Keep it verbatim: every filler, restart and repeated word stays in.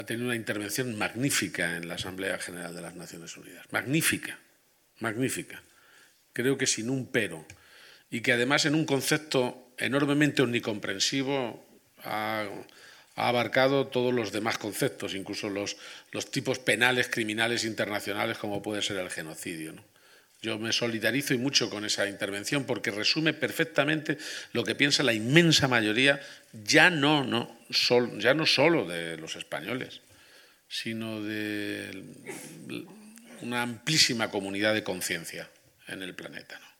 Ha tenido una intervención magnífica en la Asamblea General de las Naciones Unidas. Magnífica, magnífica. Creo que sin un pero. Y que además en un concepto enormemente omnicomprensivo ha, ha abarcado todos los demás conceptos, incluso los, los tipos penales, criminales, internacionales, como puede ser el genocidio, ¿no? Yo me solidarizo y mucho con esa intervención porque resume perfectamente lo que piensa la inmensa mayoría, ya no, no, sol, ya no solo de los españoles, sino de una amplísima comunidad de conciencia en el planeta, ¿no?